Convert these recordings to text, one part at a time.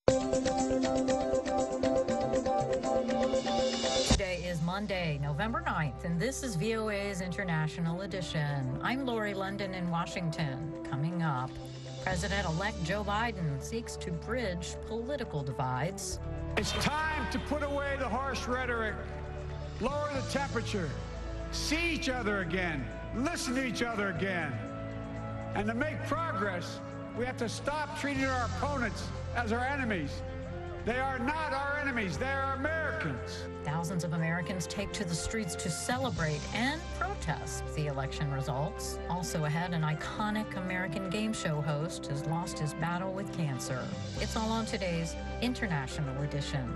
Today is Monday, November 9th, and this is VOA's International Edition. I'm Lori London in Washington. Coming up, President-elect Joe Biden seeks to bridge political divides. It's time to put away the harsh rhetoric, lower the temperature, see each other again, listen to each other again. And to make progress, we have to stop treating our opponents as our enemies. They are not our enemies, they are Americans. Thousands of Americans take to the streets to celebrate and protest the election results. Also ahead, an iconic American game show host has lost his battle with cancer. It's all on today's International Edition.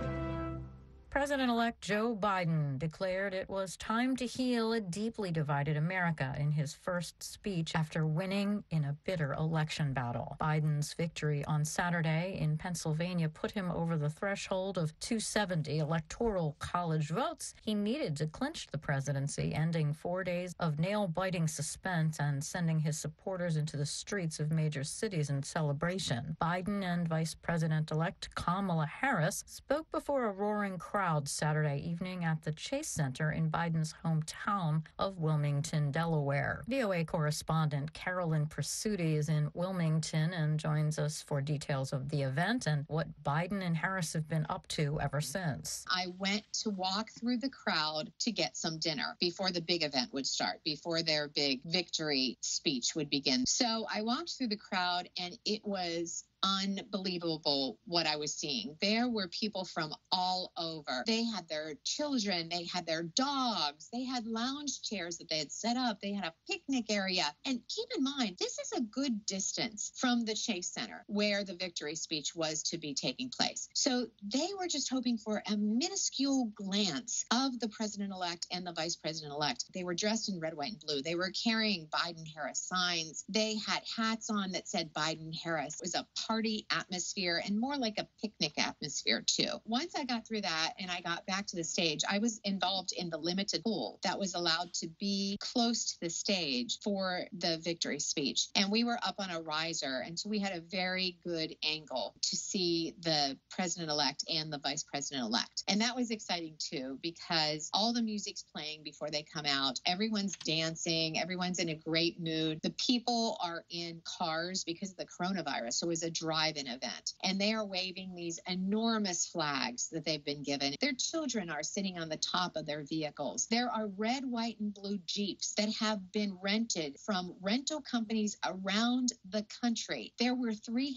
President-elect Joe Biden declared it was time to heal a deeply divided America in his first speech after winning in a bitter election battle. Biden's victory on Saturday in Pennsylvania put him over the threshold of 270 electoral college votes he needed to clinch the presidency, ending 4 days of nail-biting suspense and sending his supporters into the streets of major cities in celebration. Biden and Vice President-elect Kamala Harris spoke before a roaring crowd Saturday evening at the Chase Center in Biden's hometown of Wilmington, Delaware. VOA correspondent Carolyn Presutti is in Wilmington and joins us for details of the event and what Biden and Harris have been up to ever since. I went to walk through the crowd to get some dinner before the big event would start, before their big victory speech would begin. So I walked through the crowd and it was unbelievable what I was seeing. There were people from all over. They had their children, they had their dogs, they had lounge chairs that they had set up, they had a picnic area. And keep in mind, this is a good distance from the Chase Center where the victory speech was to be taking place. So they were just hoping for a minuscule glance of the president-elect and the vice president-elect. They were dressed in red, white, and blue. They were carrying Biden-Harris signs. They had hats on that said Biden-Harris. It was a party atmosphere and more like a picnic atmosphere too. Once I got through that and I got back to the stage, I was involved in the limited pool that was allowed to be close to the stage for the victory speech. And we were up on a riser, and so we had a very good angle to see the president-elect and the vice president-elect. And that was exciting too, because all the music's playing before they come out. Everyone's dancing. Everyone's in a great mood. The people are in cars because of the coronavirus. So it was a drive-in event. And they are waving these enormous flags that they've been given. Their children are sitting on the top of their vehicles. There are red, white, and blue Jeeps that have been rented from rental companies around the country. There were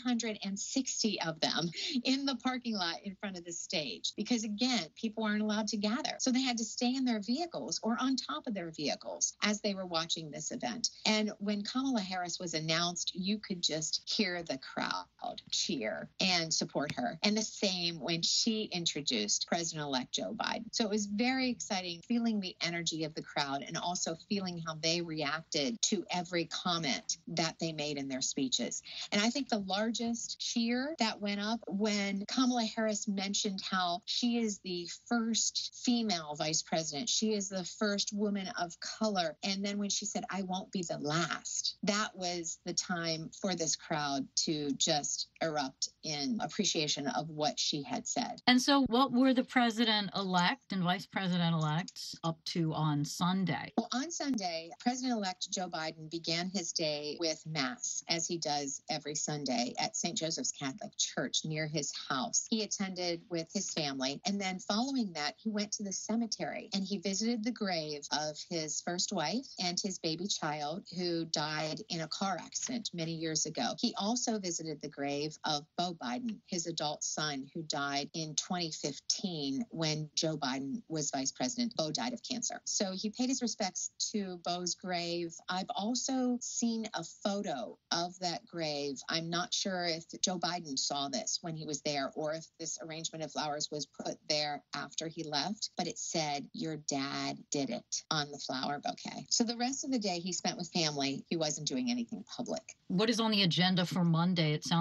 360 of them in the parking lot in front of the stage because, again, people aren't allowed to gather. So they had to stay in their vehicles or on top of their vehicles as they were watching this event. And when Kamala Harris was announced, you could just hear the crowd cheer and support her. And the same when she introduced President-elect Joe Biden. So it was very exciting feeling the energy of the crowd and also feeling how they reacted to every comment that they made in their speeches. And I think the largest cheer that went up when Kamala Harris mentioned how she is the first female vice president. She is the first woman of color. And then when she said, I won't be the last, that was the time for this crowd to just erupt in appreciation of what she had said. And so what were the president-elect and vice president-elects up to on Sunday? Well, on Sunday, President-elect Joe Biden began his day with Mass, as he does every Sunday at St. Joseph's Catholic Church near his house. He attended with his family, and then following that, he went to the cemetery and he visited the grave of his first wife and his baby child who died in a car accident many years ago. He also visited the grave of Beau Biden, his adult son, who died in 2015 when Joe Biden was vice president. Beau died of cancer. So he paid his respects to Beau's grave. I've also seen a photo of that grave. I'm not sure if Joe Biden saw this when he was there or if this arrangement of flowers was put there after he left, but it said, "Your dad did it" on the flower bouquet. So the rest of the day he spent with family. He wasn't doing anything public. What is on the agenda for Monday? It sounds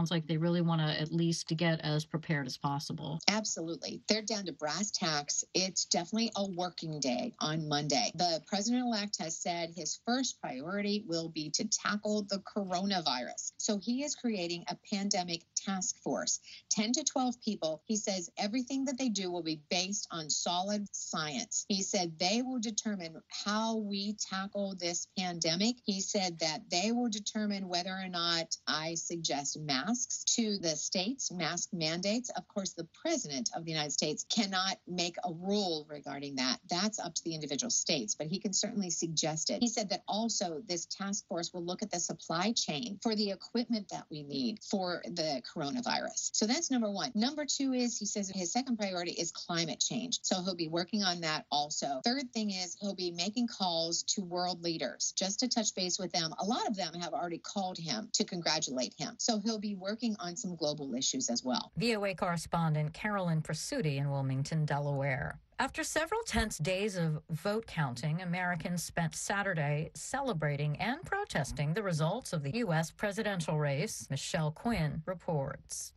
sounds like they really want to at least get as prepared as possible. Absolutely. They're down to brass tacks. It's definitely a working day on Monday. The president-elect has said his first priority will be to tackle the coronavirus. So he is creating a pandemic task force, 10 to 12 people. He says everything that they do will be based on solid science. He said they will determine how we tackle this pandemic. He said that they will determine whether or not I suggest masks to the states, mask mandates. Of course, the president of the United States cannot make a rule regarding that. That's up to the individual states, but he can certainly suggest it. He said that also this task force will look at the supply chain for the equipment that we need for the coronavirus. So that's number one. Number two is, he says his second priority is climate change. So he'll be working on that also. Third thing is he'll be making calls to world leaders just to touch base with them. A lot of them have already called him to congratulate him. So he'll be working on some global issues as well. VOA correspondent Carolyn Presutti in Wilmington, Delaware. After several tense days of vote counting, Americans spent Saturday celebrating and protesting the results of the U.S. presidential race. Michelle Quinn reports.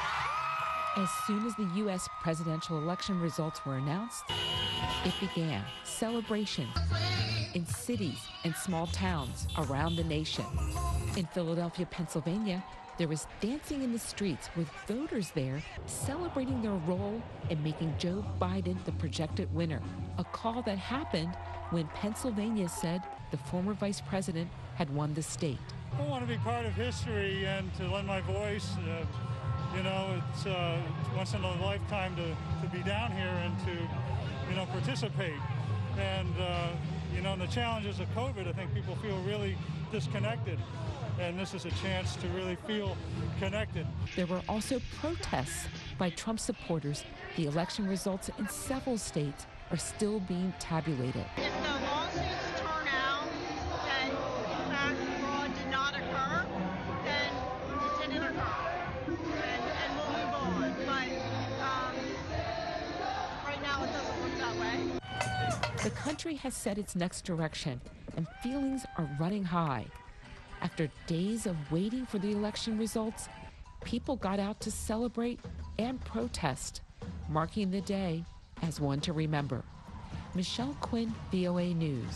As soon as the U.S. presidential election results were announced, it began celebrations in cities and small towns around the nation. In Philadelphia, Pennsylvania, there was dancing in the streets with voters there celebrating their role in making Joe Biden the projected winner, a call that happened when Pennsylvania said the former vice president had won the state. I want to be part of history and to lend my voice. It's once in a lifetime to be down here and to, participate. And, in the challenges of COVID, I think people feel really disconnected. And this is a chance to really feel connected. There were also protests by Trump supporters. The election results in several states are still being tabulated. If the lawsuits turn out that, in fact, fraud did not occur, then it didn't occur. And we'll move on. But right now it doesn't look that way. The country has set its next direction, and feelings are running high. After days of waiting for the election results, people got out to celebrate and protest, marking the day as one to remember. Michelle Quinn, VOA News.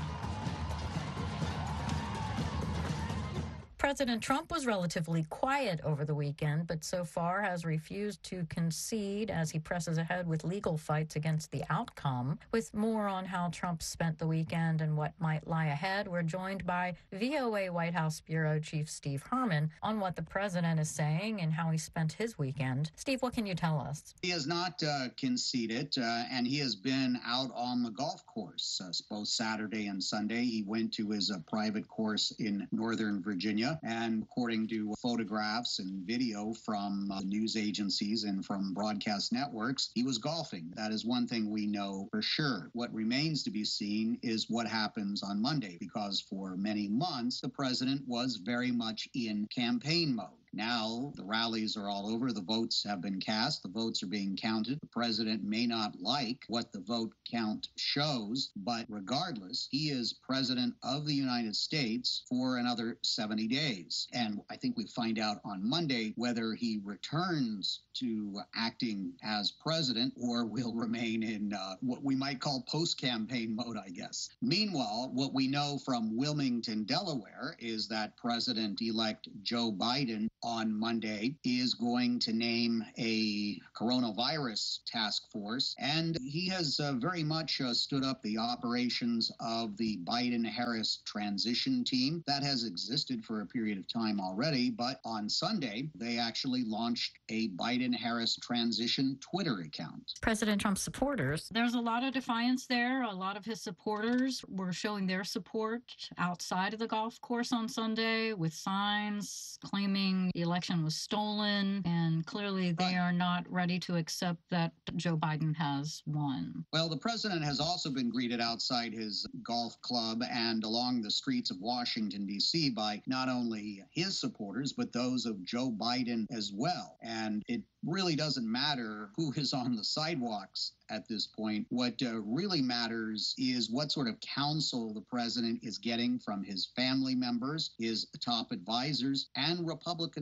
President Trump was relatively quiet over the weekend, but so far has refused to concede as he presses ahead with legal fights against the outcome. With more on how Trump spent the weekend and what might lie ahead, we're joined by VOA White House Bureau Chief Steve Herman on what the president is saying and how he spent his weekend. Steve, what can you tell us? He has not conceded, and he has been out on the golf course both Saturday and Sunday. He went to his private course in Northern Virginia. And according to photographs and video from news agencies and from broadcast networks, he was golfing. That is one thing we know for sure. What remains to be seen is what happens on Monday, because for many months, the president was very much in campaign mode. Now, the rallies are all over. The votes have been cast. The votes are being counted. The president may not like what the vote count shows, but regardless, he is president of the United States for another 70 days. And I think we find out on Monday whether he returns to acting as president or will remain in what we might call post-campaign mode, I guess. Meanwhile, what we know from Wilmington, Delaware, is that President-elect Joe Biden on Monday is going to name a coronavirus task force, and he has very much stood up the operations of the Biden-Harris transition team. That has existed for a period of time already, but on Sunday, they actually launched a Biden-Harris transition Twitter account. President Trump's supporters, there's a lot of defiance there. A lot of his supporters were showing their support outside of the golf course on Sunday with signs claiming the election was stolen, and clearly they are not ready to accept that Joe Biden has won. Well, the president has also been greeted outside his golf club and along the streets of Washington, D.C. by not only his supporters, but those of Joe Biden as well. And it really doesn't matter who is on the sidewalks at this point. What really matters is what sort of counsel the president is getting from his family members, his top advisors, and Republican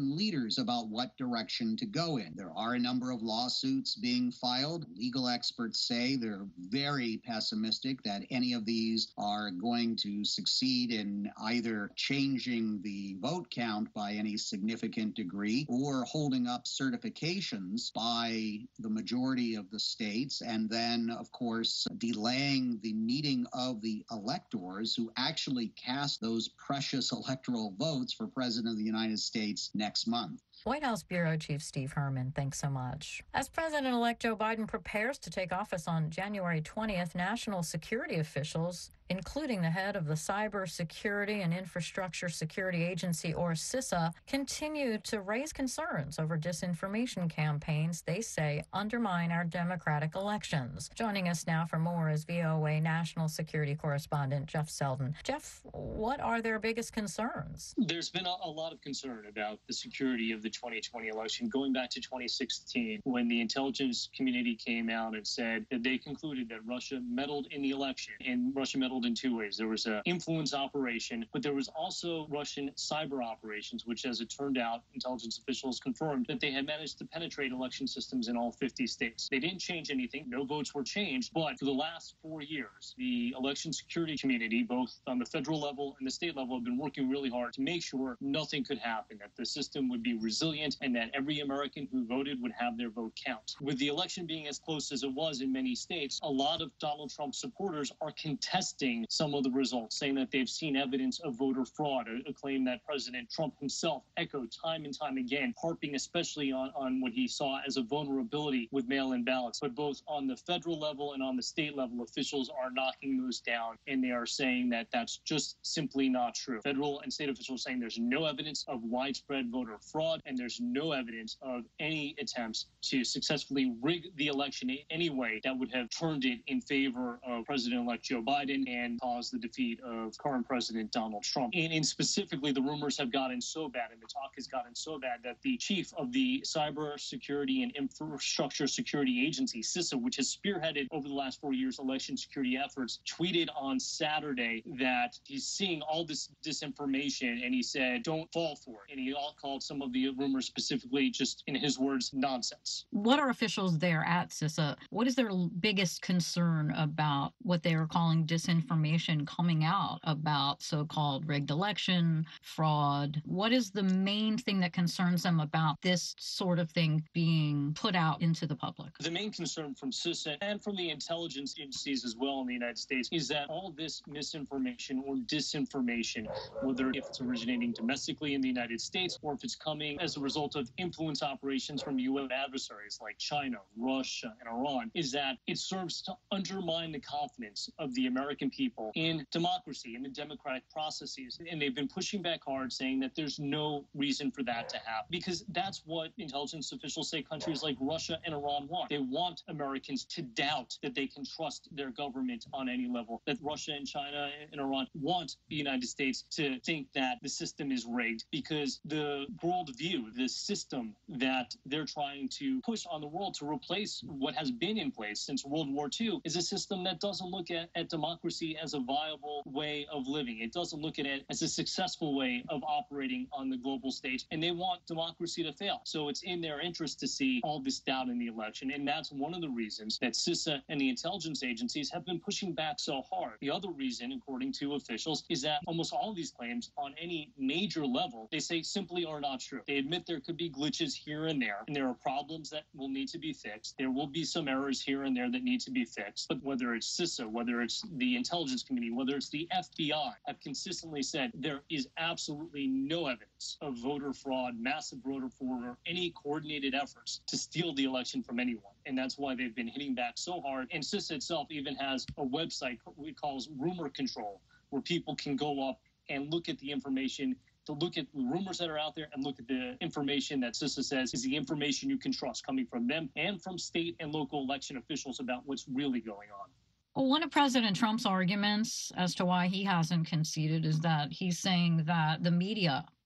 American leaders about what direction to go in. There are a number of lawsuits being filed. Legal experts say they're very pessimistic that any of these are going to succeed in either changing the vote count by any significant degree or holding up certifications by the majority of the states, and then, of course, delaying the meeting of the electors who actually cast those precious electoral votes for President of the United States next month. White House Bureau Chief Steve Herman, thanks so much. As President-elect Joe Biden prepares to take office on January 20th, national security officials, including the head of the Cyber Security and Infrastructure Security Agency, or CISA, continue to raise concerns over disinformation campaigns they say undermine our democratic elections. Joining us now for more is VOA National Security Correspondent Jeff Selden. Jeff, what are their biggest concerns? There's been a lot of concern about the security of the 2020 election, going back to 2016, when the intelligence community came out and said that they concluded that Russia meddled in the election. And Russia meddled in two ways. There was an influence operation, but there was also Russian cyber operations, which, as it turned out, intelligence officials confirmed that they had managed to penetrate election systems in all 50 states. They didn't change anything. No votes were changed. But for the last 4 years, the election security community, both on the federal level and the state level, have been working really hard to make sure nothing could happen, that the system would be resilient, and that every American who voted would have their vote count. With the election being as close as it was in many states, a lot of Donald Trump supporters are contesting some of the results, saying that they've seen evidence of voter fraud, a claim that President Trump himself echoed time and time again, harping especially on what he saw as a vulnerability with mail-in ballots. But both on the federal level and on the state level, officials are knocking those down, and they are saying that that's just simply not true. Federal and state officials are saying there's no evidence of widespread voter fraud, and there's no evidence of any attempts to successfully rig the election in any way that would have turned it in favor of President-elect Joe Biden and caused the defeat of current President Donald Trump. And specifically, the rumors have gotten so bad and the talk has gotten so bad that the chief of the Cyber Security and Infrastructure Security Agency, CISA, which has spearheaded over the last 4 years election security efforts, tweeted on Saturday that he's seeing all this disinformation, and he said, don't fall for it. And he called some of the rumors, specifically, just in his words, nonsense. What are officials there at CISA? What is their biggest concern about what they are calling disinformation coming out about so-called rigged election, fraud? What is the main thing that concerns them about this sort of thing being put out into the public? The main concern from CISA and from the intelligence agencies as well in the United States is that all this misinformation or disinformation, whether if it's originating domestically in the United States or if it's coming as a result of influence operations from UN adversaries like China, Russia, and Iran, is that it serves to undermine the confidence of the American people in democracy, in the democratic processes. And they've been pushing back hard, saying that there's no reason for that to happen, because that's what intelligence officials say countries like Russia and Iran want. They want Americans to doubt that they can trust their government on any level, that Russia and China and Iran want the United States to think that the system is rigged, because the worldview, the system that they're trying to push on the world to replace what has been in place since World War II, is a system that doesn't look at democracy as a viable way of living. It doesn't look at it as a successful way of operating on the global stage, and they want democracy to fail. So it's in their interest to see all this doubt in the election, and that's one of the reasons that CISA and the intelligence agencies have been pushing back so hard. The other reason, according to officials, is that almost all of these claims on any major level, they say simply are not true. They admit there could be glitches here and there are problems that will need to be fixed. There will be some errors here and there that need to be fixed. But whether it's CISA, whether it's the intelligence community, whether it's the FBI, have consistently said there is absolutely no evidence of voter fraud, massive voter fraud, or any coordinated efforts to steal the election from anyone. And that's why they've been hitting back so hard. And CISA itself even has a website we calls Rumor Control, where people can go up and look at the information, to look at the rumors that are out there and look at the information that CISA says is the information you can trust, coming from them and from state and local election officials about what's really going on. Well, one of President Trump's arguments as to why he hasn't conceded is that he's saying that the media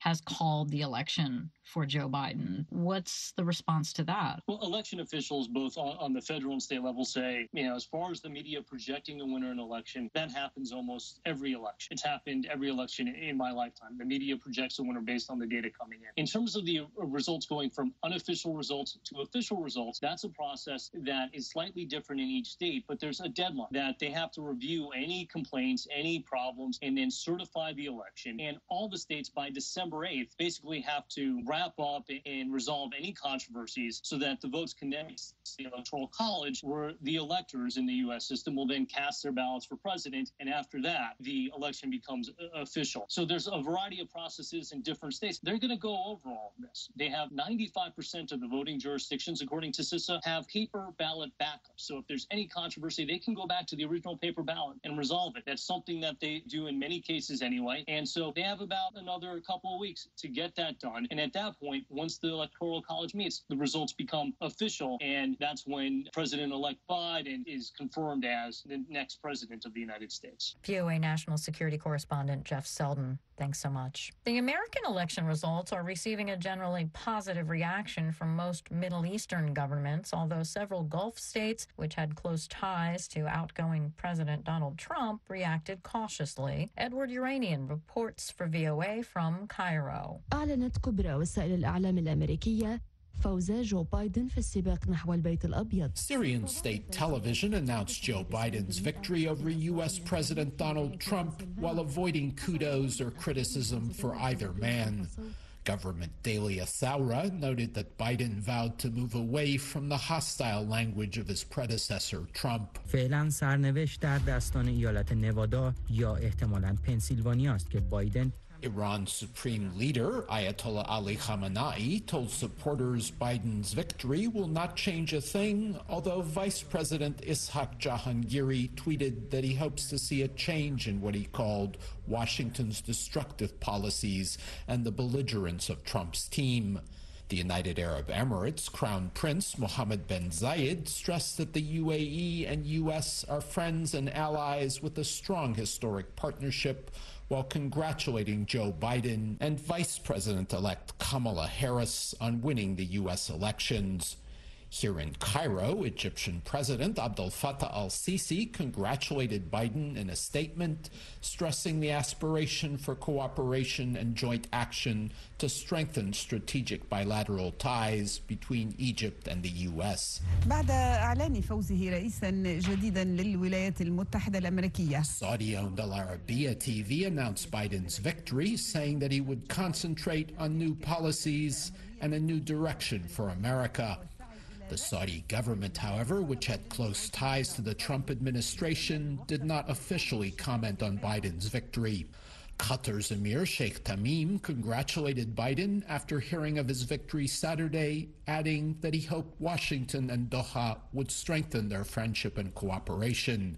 has called the election for Joe Biden. What's the response to that? Well, election officials, both on the federal and state level, say, as far as the media projecting the winner in an election, that happens almost every election. It's happened every election in my lifetime. The media projects the winner based on the data coming in. In terms of the results going from unofficial results to official results, that's a process that is slightly different in each state, but there's a deadline that they have to review any complaints, any problems, and then certify the election. And all the states by December 8th basically have to wrap up and resolve any controversies so that the votes can then be the Electoral College, where the electors in the U.S. system will then cast their ballots for president. And after that, the election becomes official. So there's a variety of processes in different states. They're going to go over all of this. They have 95% of the voting jurisdictions, according to CISA, have paper ballot backup. So if there's any controversy, they can go back to the original paper ballot and resolve it. That's something that they do in many cases anyway. And so they have about another couple of weeks to get that done. And at that point, once the Electoral College meets, the results become official. And that's when President-elect Biden is confirmed as the next president of the United States. VOA National Security Correspondent Jeff Selden, thanks so much. The American election results are receiving a generally positive reaction from most Middle Eastern governments, although several Gulf states, which had close ties to outgoing President Donald Trump, reacted cautiously. Edward Uranian reports for VOA from Cairo. أعلنت كبرى وسائل الإعلام الأمريكية فوز جو بايدن في السباق نحو البيت الأبيض. Syrian state television announced Joe Biden's victory over U.S. President Donald Trump while avoiding kudos or criticism for either man. Government daily Asaura noted that Biden vowed to move away from the hostile language of his predecessor, Trump. فعلا سرنوشت در دستان ایالت نوادا یا احتمالاً پنسیلوانیا است که بایدن Iran's supreme leader, Ayatollah Ali Khamenei, told supporters Biden's victory will not change a thing, although Vice President Ishaq Jahangiri tweeted that he hopes to see a change in what he called Washington's destructive policies and the belligerence of Trump's team. The United Arab Emirates Crown Prince Mohammed bin Zayed stressed that the UAE and U.S. are friends and allies with a strong historic partnership, while congratulating Joe Biden and Vice President-elect Kamala Harris on winning the U.S. elections. Here in Cairo, Egyptian President Abdel Fattah al-Sisi congratulated Biden in a statement, stressing the aspiration for cooperation and joint action to strengthen strategic bilateral ties between Egypt and the U.S. بعد إعلان فوزه رئيسا جديدا للولايات المتحدة الأمريكية. Saudi-owned Al Arabiya TV announced Biden's victory, saying that he would concentrate on new policies and a new direction for America. The Saudi government, however, which had close ties to the Trump administration, did not officially comment on Biden's victory. Qatar's Emir Sheikh Tamim congratulated Biden after hearing of his victory Saturday, adding that he hoped Washington and Doha would strengthen their friendship and cooperation.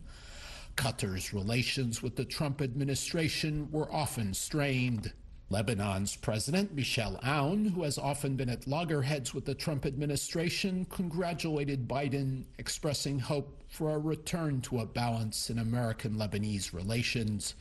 Qatar's relations with the Trump administration were often strained. Lebanon's President Michel Aoun, who has often been at loggerheads with the Trump administration, congratulated Biden, expressing hope for a return to a balance in American-Lebanese relations.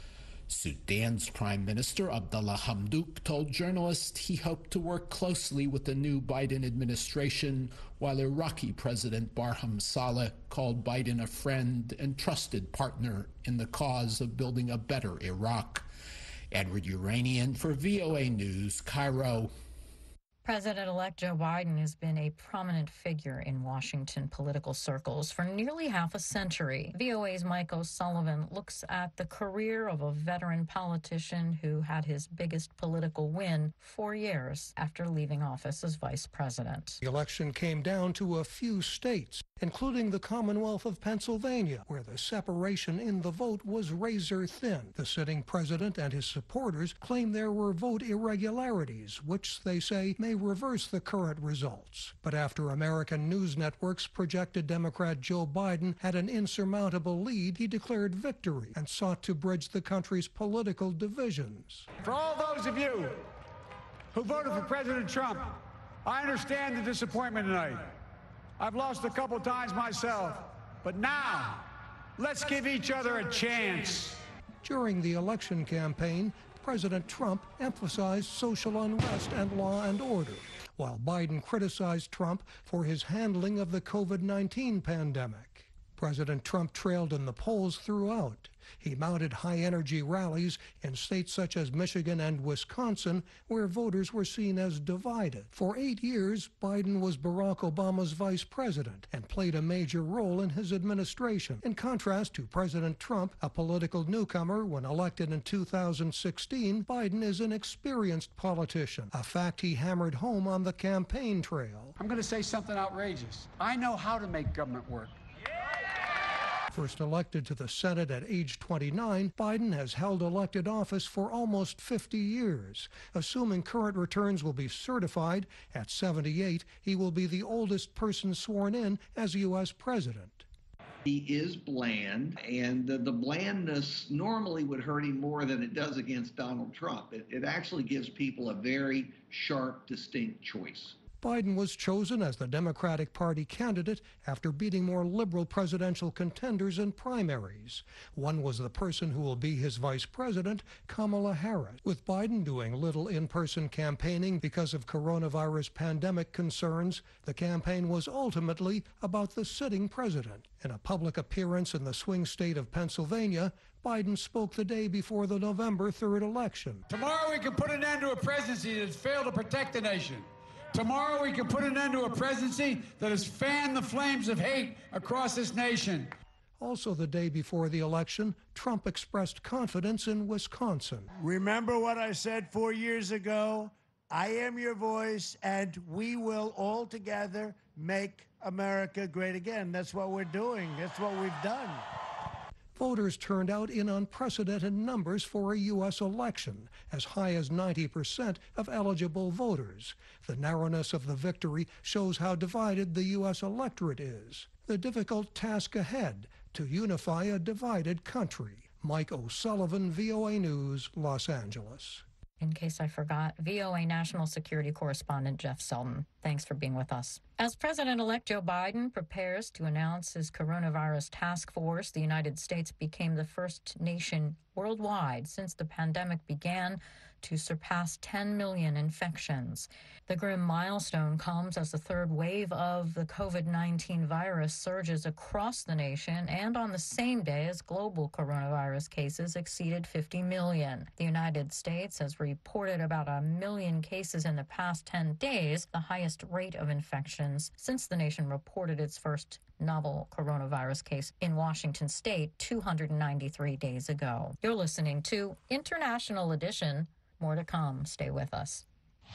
Sudan's Prime Minister Abdallah Hamdok told journalists he hoped to work closely with the new Biden administration, while Iraqi President Barham Saleh called Biden a friend and trusted partner in the cause of building a better Iraq. Edward Uranian for VOA News, Cairo. President-elect Joe Biden has been a prominent figure in Washington political circles for nearly half a century. VOA's Mike O'Sullivan looks at the career of a veteran politician who had his biggest political win 4 years after leaving office as vice president. The election came down to a few states, including the Commonwealth of Pennsylvania, where the separation in the vote was razor thin. The sitting president and his supporters claim there were vote irregularities, which they say may reverse the current results. But after American news networks projected Democrat Joe Biden had an insurmountable lead, he declared victory and sought to bridge the country's political divisions. For all those of you who voted for President Trump, I understand the disappointment tonight. I've lost a couple times myself, but now let's give each other a chance. During the election campaign, President Trump emphasized social unrest and law and order, while Biden criticized Trump for his handling of the COVID-19 pandemic. President Trump trailed in the polls throughout. He mounted high-energy rallies in states such as Michigan and Wisconsin, where voters were seen as divided. For 8 years, Biden was Barack Obama's vice president and played a major role in his administration. In contrast to President Trump, a political newcomer when elected in 2016, Biden is an experienced politician, a fact he hammered home on the campaign trail. I'm going to say something outrageous. I know how to make government work. First elected to the Senate at age 29, Biden has held elected office for almost 50 years. Assuming current returns will be certified, at 78, he will be the oldest person sworn in as U.S. president. He is bland, and the blandness normally would hurt him more than it does against Donald Trump. It actually gives people a very sharp, distinct choice. Biden was chosen as the Democratic Party candidate after beating more liberal presidential contenders in primaries. One was the person who will be his vice president, Kamala Harris. With Biden doing little in-person campaigning because of coronavirus pandemic concerns, the campaign was ultimately about the sitting president. In a public appearance in the swing state of Pennsylvania, Biden spoke the day before the November 3rd election. Tomorrow we can put an end to a presidency that has failed to protect the nation. Tomorrow we can put an end to a presidency that has fanned the flames of hate across this nation. Also the day before the election, Trump expressed confidence in Wisconsin. Remember what I said 4 years ago? I am your voice, and we will all together make America great again. That's what we're doing. That's what we've done. Voters turned out in unprecedented numbers for a U.S. election, as high as 90% of eligible voters. The narrowness of the victory shows how divided the U.S. electorate is. The difficult task ahead, to unify a divided country. Mike O'Sullivan, VOA News, Los Angeles. In case I forgot, VOA National Security Correspondent Jeff Selden. Thanks for being with us. As President-elect Joe Biden prepares to announce his coronavirus task force, the United States became the first nation worldwide since the pandemic began to surpass 10 million infections. The grim milestone comes as the third wave of the COVID-19 virus surges across the nation and on the same day as global coronavirus cases exceeded 50 million. The United States has reported about 1 million cases in the past 10 days, the highest rate of infections since the nation reported its first novel coronavirus case in Washington state 293 days ago. You're listening to International Edition. More to come. Stay with us.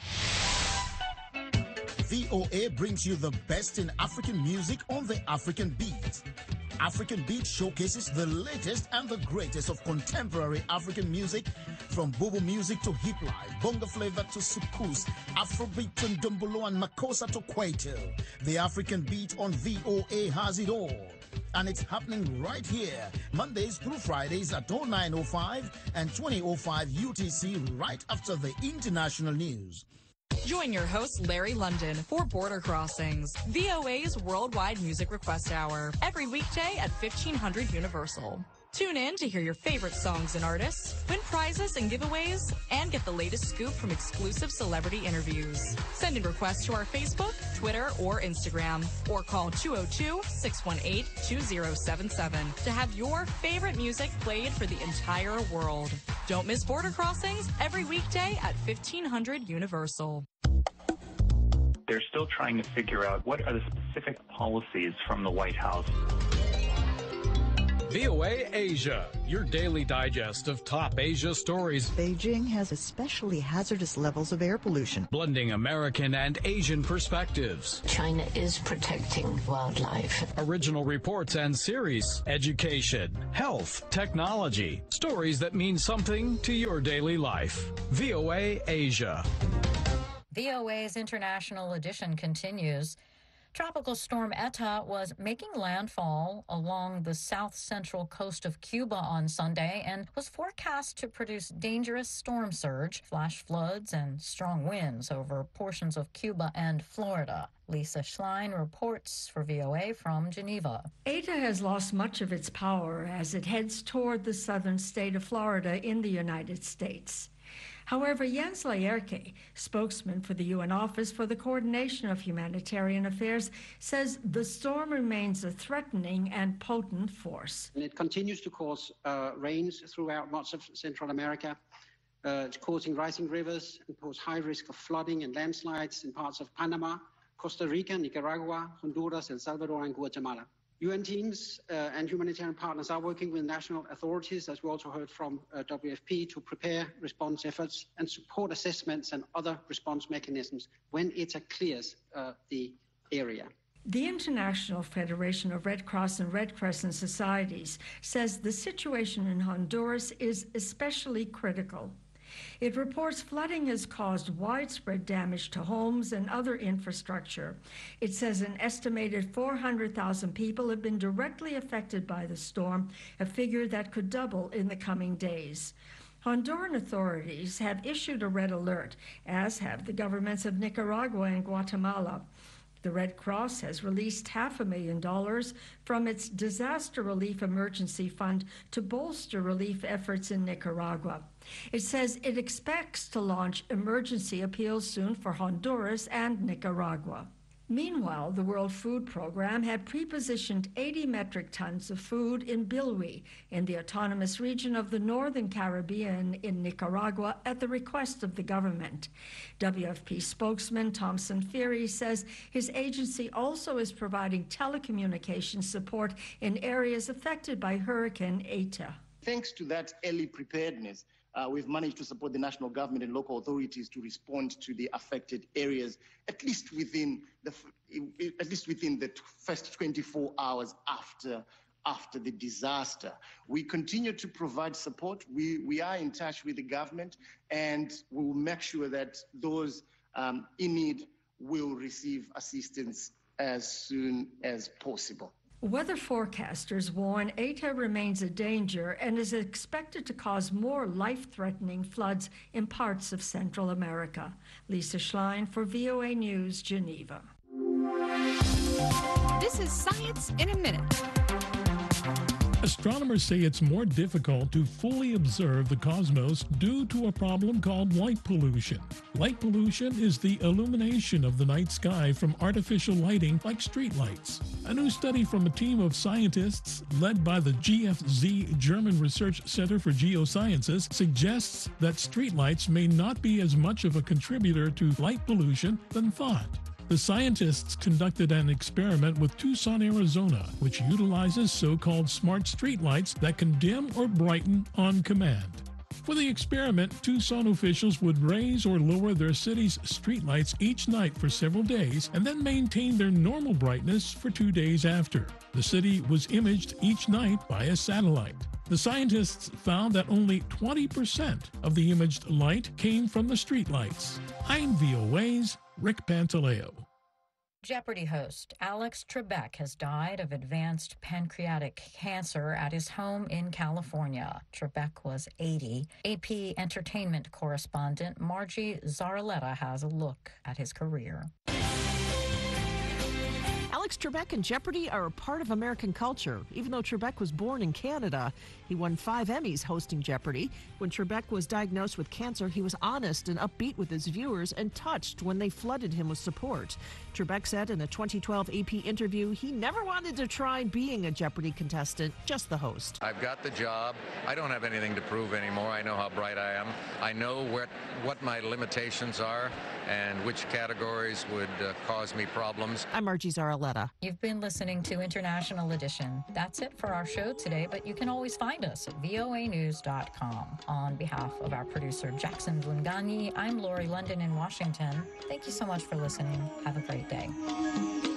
VOA brings you the best in African music on the African Beat. African Beat showcases the latest and the greatest of contemporary African music, from Bobo music to hip life, bongo flavor to soukous, Afrobeat and Dumbolo and Makossa to Kwaito. The African Beat on VOA has it all. And it's happening right here, Mondays through Fridays at 09:05 and 20:05 UTC, right after the international news. Join your host, Larry London, for Border Crossings, VOA's worldwide music request hour, every weekday at 1500 Universal. Tune in to hear your favorite songs and artists, win prizes and giveaways, and get the latest scoop from exclusive celebrity interviews. Send in requests to our Facebook, Twitter, or Instagram, or call 202-618-2077 to have your favorite music played for the entire world. Don't miss Border Crossings every weekday at 1500 Universal. They're still trying to figure out what are the specific policies from the White House. VOA Asia, your daily digest of top Asia stories. Beijing has especially hazardous levels of air pollution. Blending American and Asian perspectives. China is protecting wildlife. Original reports and series. Education, health, technology. Stories that mean something to your daily life. VOA Asia. VOA's International Edition continues. Tropical storm Eta was making landfall along the south-central coast of Cuba on Sunday and was forecast to produce dangerous storm surge, flash floods, and strong winds over portions of Cuba and Florida. Lisa Schlein reports for VOA from Geneva. Eta has lost much of its power as it heads toward the southern state of Florida in the United States. However, Jens Laerke, spokesman for the UN Office for the Coordination of Humanitarian Affairs, says the storm remains a threatening and potent force. And it continues to cause rains throughout much of Central America. It's causing rising rivers and pose high risk of flooding and landslides in parts of Panama, Costa Rica, Nicaragua, Honduras, El Salvador, and Guatemala. UN teams and humanitarian partners are working with national authorities, as we also heard from WFP, to prepare response efforts and support assessments and other response mechanisms when ITA clears the area. The International Federation of Red Cross and Red Crescent Societies says the situation in Honduras is especially critical. It reports flooding has caused widespread damage to homes and other infrastructure. It says an estimated 400,000 people have been directly affected by the storm, a figure that could double in the coming days. Honduran authorities have issued a red alert, as have the governments of Nicaragua and Guatemala. The Red Cross has released $500,000 from its Disaster Relief Emergency Fund to bolster relief efforts in Nicaragua. It says it expects to launch emergency appeals soon for Honduras and Nicaragua. Meanwhile, the World Food Program had pre-positioned 80 metric tons of food in Bilwi, in the autonomous region of the Northern Caribbean in Nicaragua, at the request of the government. WFP spokesman Thomson Feary says his agency also is providing telecommunications support in areas affected by Hurricane Eta. Thanks to that early preparedness, we've managed to support the national government and local authorities to respond to the affected areas, at least within the first 24 hours after the disaster. We continue to provide support. We are in touch with the government, and we will make sure that those in need will receive assistance as soon as possible. Weather forecasters warn Eta remains a danger and is expected to cause more life-threatening floods in parts of Central America. Lisa Schlein for VOA News, Geneva. This is Science in a Minute. Astronomers say it's more difficult to fully observe the cosmos due to a problem called light pollution. Light pollution is the illumination of the night sky from artificial lighting like streetlights. A new study from a team of scientists led by the GFZ German Research Center for Geosciences suggests that streetlights may not be as much of a contributor to light pollution than thought. The scientists conducted an experiment with Tucson, Arizona, which utilizes so-called smart streetlights that can dim or brighten on command. For the experiment, Tucson officials would raise or lower their city's streetlights each night for several days and then maintain their normal brightness for 2 days after. The city was imaged each night by a satellite. The scientists found that only 20% of the imaged light came from the streetlights. I'm VOA's Rick Pantaleo. Jeopardy host Alex Trebek has died of advanced pancreatic cancer at his home in California. Trebek was 80. AP entertainment correspondent Margie Zaraletta has a look at his career. Alex Trebek and Jeopardy are a part of American culture. Even though Trebek was born in Canada, he won 5 Emmys hosting Jeopardy. When Trebek was diagnosed with cancer, he was honest and upbeat with his viewers and touched when they flooded him with support. Trebek said in a 2012 AP interview he never wanted to try being a Jeopardy contestant, just the host. I've got the job. I don't have anything to prove anymore. I know how bright I am. I know what my limitations are and which categories would cause me problems. I'm Margie Zaraletta. You've been listening to International Edition. That's it for our show today, but you can always find us at voanews.com. On behalf of our producer, Jackson Dwangani, I'm Lori London in Washington. Thank you so much for listening. Have a great day.